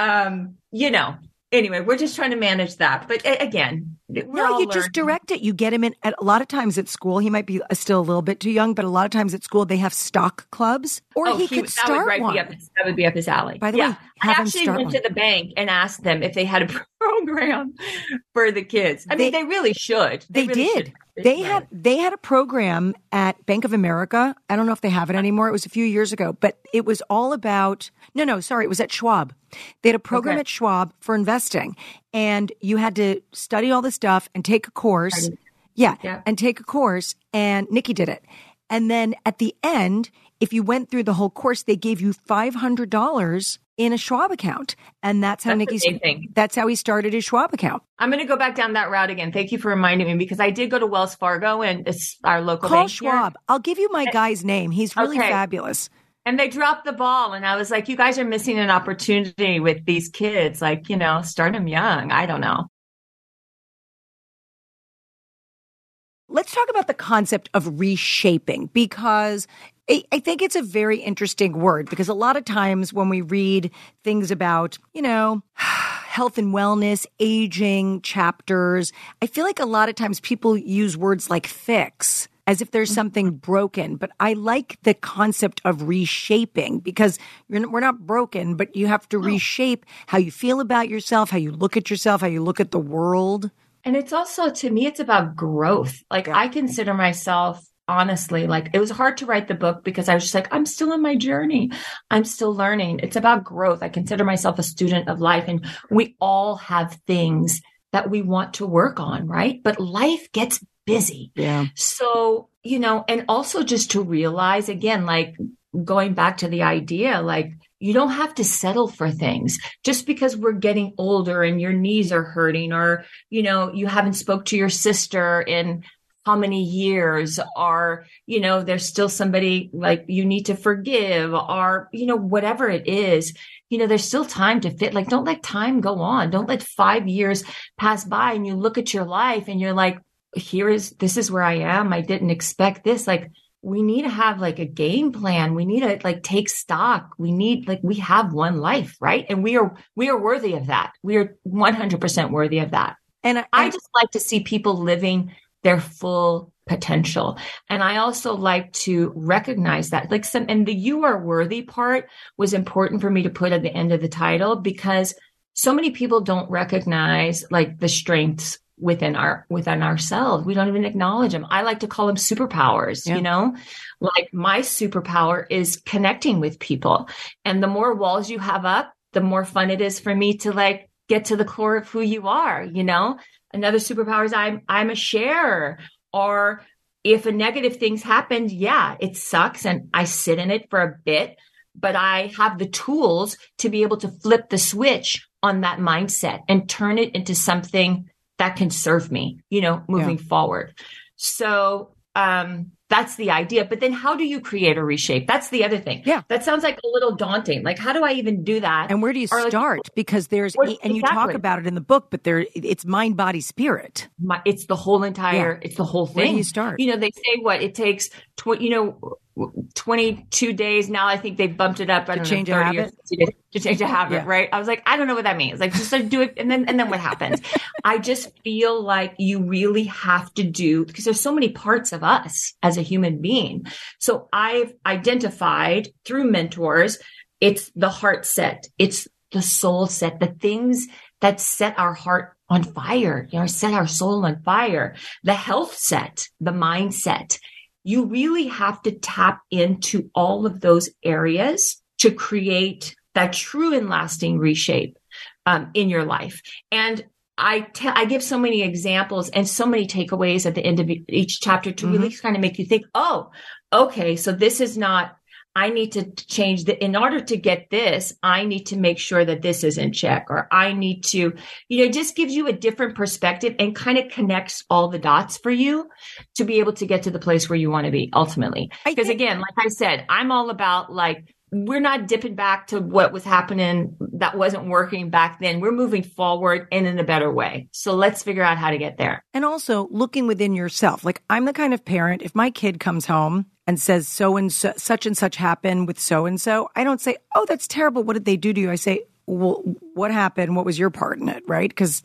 Anyway, we're just trying to manage that. But again, just direct it. You get him in a lot of times at school. He might be still a little bit too young, but a lot of times at school they have stock clubs, or he could start one. That would be up his alley. By the way, I actually went to the bank and asked them if they had a program for the kids. I mean, they really should. They did. They had a program at Bank of America. I don't know if they have it anymore. It was a few years ago, but it was all about, it was at Schwab. They had a program at Schwab for investing, and you had to study all the stuff and take a course. And take a course, and Nikki did it. And then at the end, if you went through the whole course, they gave you $500 in a Schwab account. And that's how that's how he started his Schwab account. I'm going to go back down that route again. Thank you for reminding me, because I did go to Wells Fargo, and it's our local bank. Call Schwab. Here. I'll give you my guy's name. He's really fabulous. And they dropped the ball. And I was like, you guys are missing an opportunity with these kids. Like, start them young. I don't know. Let's talk about the concept of reshaping, because I think it's a very interesting word, because a lot of times when we read things about, health and wellness, aging chapters, I feel like a lot of times people use words like fix as if there's something broken. But I like the concept of reshaping, because we're not broken, but you have to reshape how you feel about yourself, how you look at yourself, how you look at the world. And it's also, to me, it's about growth. Like, I consider myself, honestly, like, it was hard to write the book because I was just like, I'm still in my journey. I'm still learning. It's about growth. I consider myself a student of life, and we all have things that we want to work on, right? But life gets busy. Yeah. So, and also just to realize, again, like, going back to the idea, like, you don't have to settle for things just because we're getting older and your knees are hurting, or, you haven't spoke to your sister in how many years, or, there's still somebody like you need to forgive, or, whatever it is, there's still time to fit. Like, don't let time go on. Don't let 5 years pass by and you look at your life and you're like, this is where I am. I didn't expect this. Like, we need to have like a game plan. We need to like take stock. We have one life, right? And we are worthy of that. We are 100% worthy of that. And I just like to see people living their full potential. And I also like to recognize that, and the "you are worthy" part was important for me to put at the end of the title, because so many people don't recognize like the strengths within ourselves. We don't even acknowledge them. I like to call them superpowers, like my superpower is connecting with people. And the more walls you have up, the more fun it is for me to like get to the core of who you are, Another superpower is I'm a sharer. Or if a negative things happened, it sucks and I sit in it for a bit, but I have the tools to be able to flip the switch on that mindset and turn it into something that can serve me, moving forward. So, that's the idea. But then how do you create a reshape? That's the other thing. Yeah. That sounds like a little daunting. Like, how do I even do that? And where do you start? Because and you talk about it in the book, but it's mind, body, spirit. It's the whole it's the whole thing. Where do you start? They say it takes, 22 days. Now I think they bumped it up. To change a habit? To change a habit, right? I was like, I don't know what that means. Like, just do it. And then what happens? I just feel like you really have to do, because there's so many parts of us as a human being. So I've identified through mentors, it's the heart set. It's the soul set, the things that set our heart on fire, set our soul on fire, the health set, the mindset. You really have to tap into all of those areas to create that true and lasting reshape in your life. And I give so many examples and so many takeaways at the end of each chapter to really kind of make you think, oh, okay, so this is not, I need to change in order to get this, I need to make sure that this is in check, or I need to, just gives you a different perspective and kind of connects all the dots for you to be able to get to the place where you want to be ultimately. Because again, like I said, I'm all about like, we're not dipping back to what was happening that wasn't working back then. We're moving forward and in a better way. So let's figure out how to get there. And also looking within yourself. Like, I'm the kind of parent, if my kid comes home and says so and so, such and such happened with so and so, I don't say, oh, that's terrible. What did they do to you? I say, well, what happened? What was your part in it? Right? Because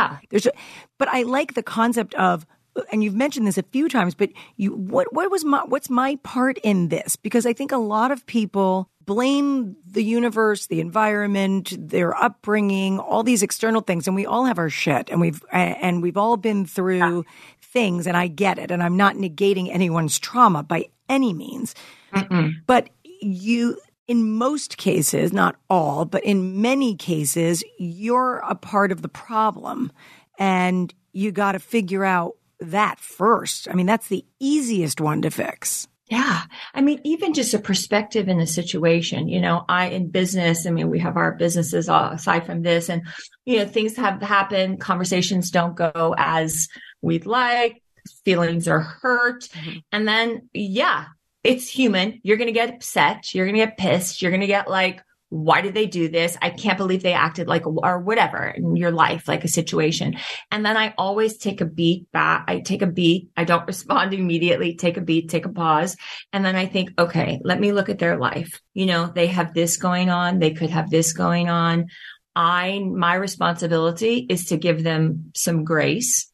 but I like the concept of, and you've mentioned this a few times, but what's my part in this? Because I think a lot of people blame the universe, the environment, their upbringing, all these external things, and we all have our shit, and we've all been through things, and I get it, and I'm not negating anyone's trauma by any means. But in most cases, not all, but in many cases, you're a part of the problem, and you got to figure out that first. I mean, that's the easiest one to fix. Yeah. I mean, even just a perspective in the situation, in business, we have our businesses aside from this, and, things have happened. Conversations don't go as we'd like. Feelings are hurt. And then, it's human. You're going to get upset. You're going to get pissed. You're going to get like, why did they do this? I can't believe they acted like, or whatever in your life, like a situation. And then I always take a beat back. I take a beat. I don't respond immediately. Take a beat, take a pause. And then I think, okay, let me look at their life. They have this going on. They could have this going on. My responsibility is to give them some grace,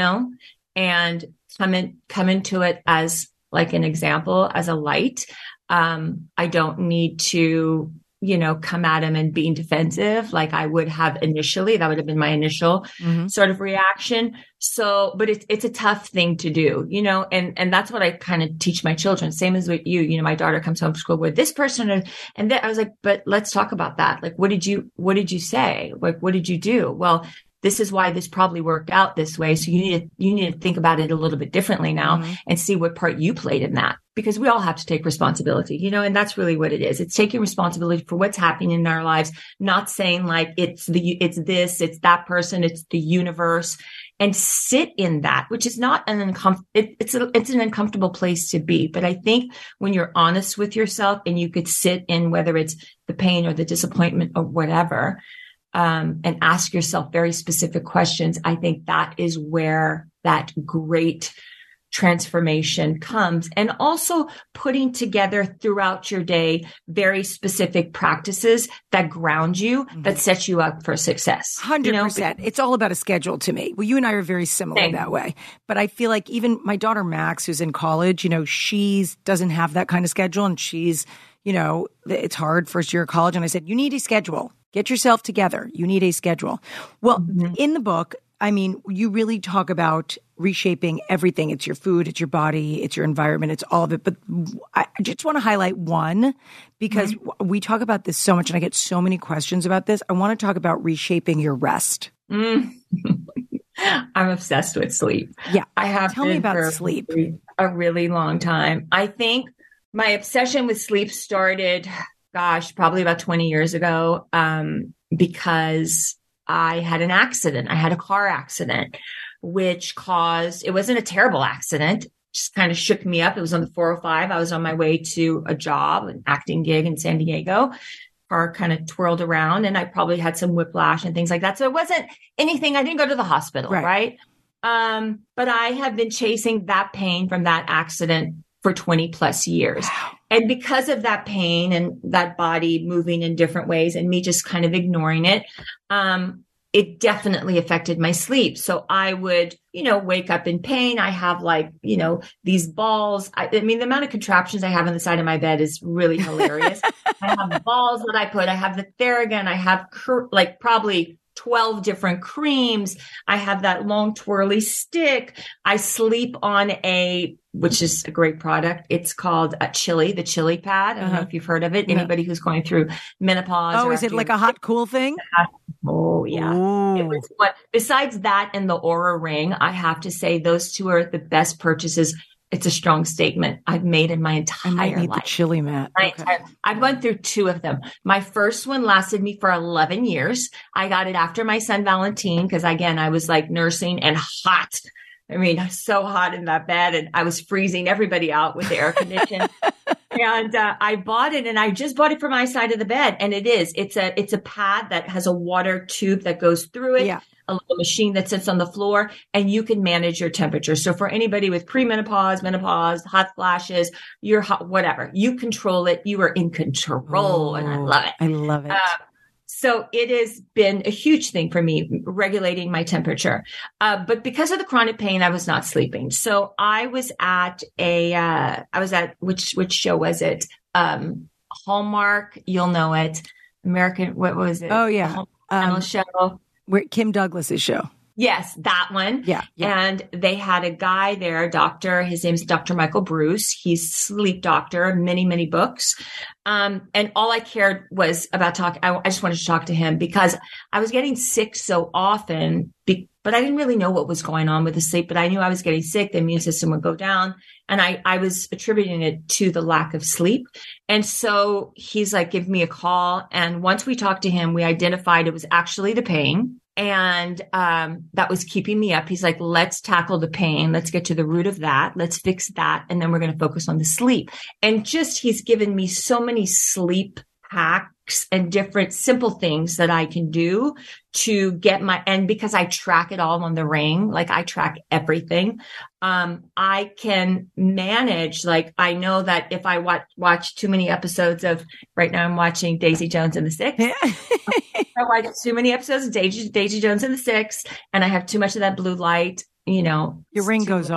and come into it as like an example, as a light. I don't need to, come at him and being defensive like I would have initially. That would have been my initial sort of reaction. So, but it's a tough thing to do, and that's what I kind of teach my children. Same as with you, my daughter comes home from school with this person. And then I was like, but let's talk about that. Like, what did you say? Like, what did you do? Well, this is why this probably worked out this way. So you need to think about it a little bit differently now and see what part you played in that, because we all have to take responsibility, and that's really what it is. It's taking responsibility for what's happening in our lives, not saying like it's that person, it's the universe, and sit in that, which is not it's an uncomfortable place to be. But I think when you're honest with yourself and you could sit in whether it's the pain or the disappointment or whatever, and ask yourself very specific questions, I think that is where that great transformation comes. And also putting together throughout your day very specific practices that ground you, that set you up for success. 100%. It's all about a schedule to me. Well, you and I are very similar that way. But I feel like even my daughter Max, who's in college, she doesn't have that kind of schedule, and she's, it's hard first year of college. And I said, you need a schedule. Get yourself together. You need a schedule. Well, in the book, you really talk about reshaping everything. It's your food, it's your body, it's your environment, it's all of it. But I just want to highlight one, because we talk about this so much and I get so many questions about this. I want to talk about reshaping your rest. I'm obsessed with sleep. Yeah. Tell me about sleep. A really long time. I think my obsession with sleep started, probably about 20 years ago, because I had an accident. I had a car accident, which it wasn't a terrible accident, just kind of shook me up. It was on the 405. I was on my way to a job, an acting gig in San Diego. Car kind of twirled around and I probably had some whiplash and things like that. So it wasn't anything. I didn't go to the hospital, right? But I have been chasing that pain from that accident for 20 plus years. Wow. And because of that pain and that body moving in different ways and me just kind of ignoring it, it definitely affected my sleep. So I would, wake up in pain. I have these balls. The amount of contraptions I have on the side of my bed is really hilarious. I have balls that I put. I have the Theragun. I have probably 12 different creams. I have that long twirly stick. I sleep on which is a great product. It's called Chili, the Chili Pad. I don't know if you've heard of it. Anybody who's going through menopause. Oh, is it like a hot, cool thing? Oh, yeah. It was besides that and the Aura Ring, I have to say those two are the best purchases. It's a strong statement I've made in my entire life. I might need the Chili mat. I've gone through two of them. My first one lasted me for 11 years. I got it after my son Valentine because, again, I was nursing and hot. So hot in that bed, and I was freezing everybody out with the air condition. And I bought it, and I just bought it for my side of the bed. And it's a pad that has a water tube that goes through it. Yeah. A little machine that sits on the floor, and you can manage your temperature. So for anybody with premenopause, menopause, hot flashes, you're hot, whatever, you control it. You are in control, and I love it. I love it. So it has been a huge thing for me, regulating my temperature. But because of the chronic pain, I was not sleeping. So I was at which show was it? Hallmark, you'll know it. American, what was it? Oh, yeah. Show. Kim Douglas's show. Yes, that one. Yeah. And they had a guy there, his name is Dr. Michael Bruce. He's sleep doctor, many, many books. And all I cared was about I just wanted to talk to him because I was getting sick so often, but I didn't really know what was going on with the sleep, but I knew I was getting sick. The immune system would go down, and I was attributing it to the lack of sleep. And so he's like, give me a call. And once we talked to him, we identified it was actually the pain. And that was keeping me up. He's like, let's tackle the pain. Let's get to the root of that. Let's fix that. And then we're going to focus on the sleep. And he's given me so many sleep hacks and different simple things that I can do to get and because I track it all on the Ring, I track everything. I can manage, I know that if I watch too many episodes right now I'm watching Daisy Jones and the Six. I watch too many episodes of Daisy Jones and the Six, and I have too much of that blue light, Your Ring goes off.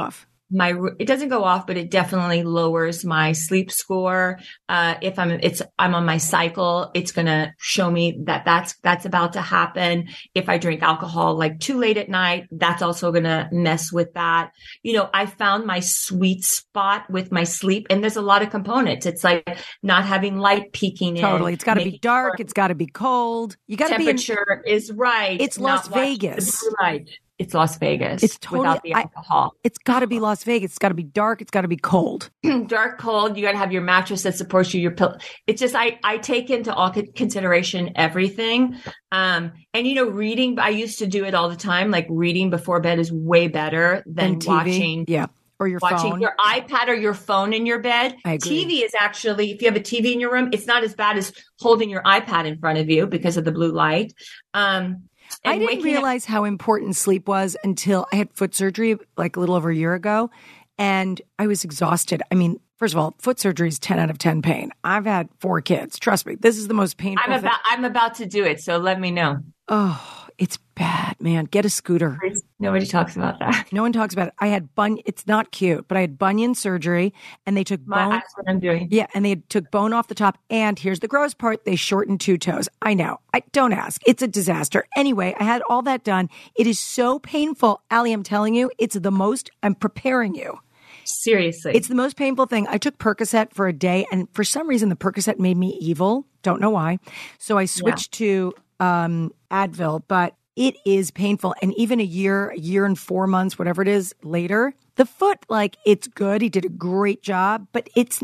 it doesn't go off, but it definitely lowers my sleep score. If I'm on my cycle, it's going to show me that that's about to happen. If I drink alcohol like too late at night, that's also going to mess with that. I found my sweet spot with my sleep, and there's a lot of components. It's like not having light peeking in. Totally. It's got to be dark. It's got to be cold. You got to be temperature is right. It's Las Vegas. It's Las Vegas. It's totally, without the alcohol. It's got to be Las Vegas. It's got to be dark. It's got to be cold. Dark, cold. You got to have your mattress that supports you. Your pillow. It's just I take into all consideration everything. And reading. I used to do it all the time. Like reading before bed is way better than watching. Yeah. Or watching phone. Your iPad or your phone in your bed. I agree. TV is actually, if you have a TV in your room, it's not as bad as holding your iPad in front of you because of the blue light. I didn't realize how important sleep was until I had foot surgery like a little over a year ago, and I was exhausted. I mean, first of all, foot surgery is 10 out of 10 pain. I've had 4 kids. Trust me, this is the most painful thing. I'm about to do it, so let me know. Oh, it's bad, man. Get a scooter. Nobody talks about that. No one talks about it. I had it's not cute, but I had bunion surgery, and they took bone. That's what I'm doing. Yeah, and they took bone off the top. And here's the gross part: they shortened 2 toes. I know. I don't ask. It's a disaster. Anyway, I had all that done. It is so painful, Allie. I'm telling you, it's the most. I'm preparing you. Seriously, it's the most painful thing. I took Percocet for a day, and for some reason, the Percocet made me evil. Don't know why. So I switched to Advil, but it is painful. And even a year and 4 months, whatever it is later, the foot, like, it's good. He did a great job, but it's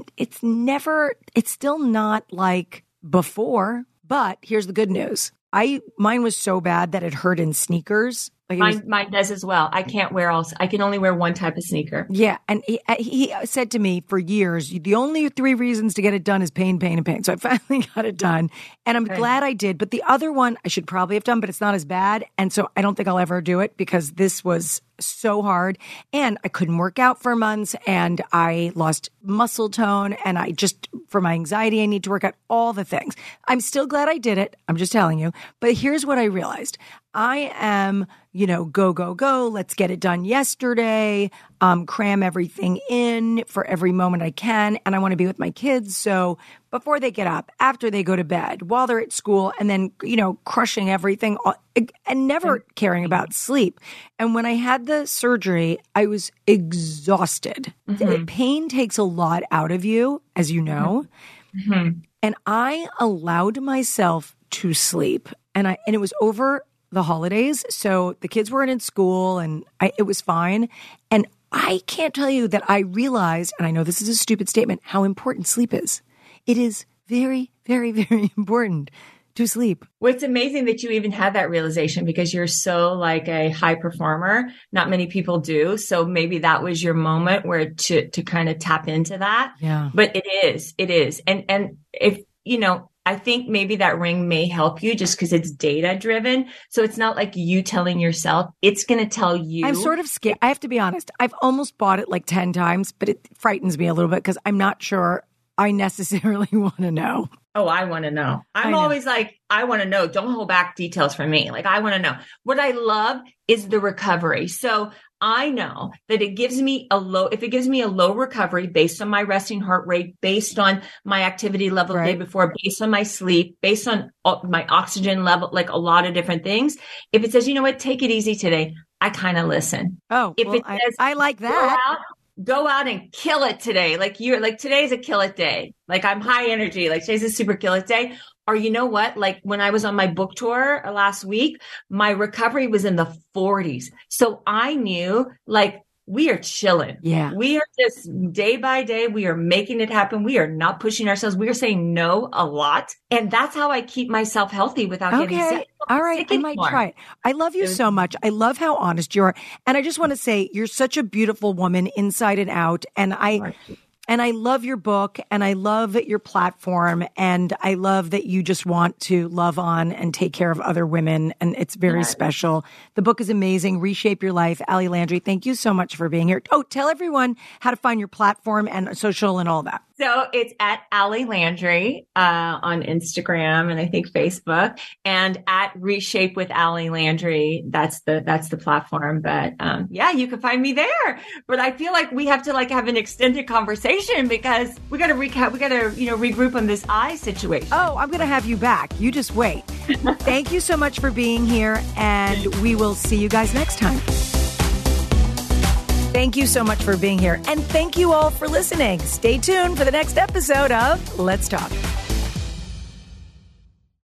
still not like before. But here's the good news. Mine was so bad that it hurt in sneakers. Like mine does as well. I can't wear I can only wear one type of sneaker. Yeah. And he said to me for years, the only 3 reasons to get it done is pain, pain, and pain. So I finally got it done. And I'm glad I did. But the other one I should probably have done, but it's not as bad. And so I don't think I'll ever do it because this was so hard. And I couldn't work out for months, and I lost muscle tone. And for my anxiety, I need to work out, all the things. I'm still glad I did it. I'm just telling you. But here's what I realized. I am, go, go, go. Let's get it done yesterday. Cram everything in for every moment I can. And I want to be with my kids. So before they get up, after they go to bed, while they're at school, and then, crushing everything and never caring about sleep. And when I had the surgery, I was exhausted. Mm-hmm. Pain takes a lot out of you, as you know. Mm-hmm. And I allowed myself to sleep. And it was over the holidays. So the kids weren't in school, and it was fine. And I can't tell you that I realized, and I know this is a stupid statement, how important sleep is. It is very, very, very important to sleep. Well, it's amazing that you even had that realization because you're so like a high performer. Not many people do. So maybe that was your moment where to kind of tap into that. Yeah. But it is. And if, I think maybe that ring may help you just because it's data driven. So it's not like you telling yourself, it's going to tell you. I'm sort of scared. I have to be honest. I've almost bought it like 10 times, but it frightens me a little bit because I'm not sure I necessarily want to know. Oh, I want to know. I'm always like, I want to know. Don't hold back details from me. Like, I want to know. What I love is the recovery. So I know that if it gives me a low recovery based on my resting heart rate, based on my activity level the day before, based on my sleep, based on my oxygen level, like a lot of different things. If it says, you know what, take it easy today, I kind of listen. Oh, if it says, I like that. Go out and kill it today. Like today's a kill it day. Like I'm high energy. Like today's a super kill it day. Or you know what? Like when I was on my book tour last week, my recovery was in the 40s. So I knew like we are chilling. Yeah. We are just day by day. We are making it happen. We are not pushing ourselves. We are saying no a lot. And that's how I keep myself healthy without getting sick. All right. I might try it. I love you so much. I love how honest you are. And I just want to say you're such a beautiful woman inside and out. And I love your book, and I love your platform, and I love that you just want to love on and take care of other women, and it's very special. The book is amazing. Reshape Your Life. Allie Landry, thank you so much for being here. Oh, tell everyone how to find your platform and social and all that. So it's at Allie Landry on Instagram and I think Facebook, and at Reshape with Allie Landry. That's the platform. But yeah, you can find me there. But I feel like we have to have an extended conversation because we got to recap. We got to regroup on this eye situation. Oh, I'm going to have you back. You just wait. Thank you so much for being here, and we will see you guys next time. Thank you so much for being here, and thank you all for listening. Stay tuned for the next episode of Let's Talk.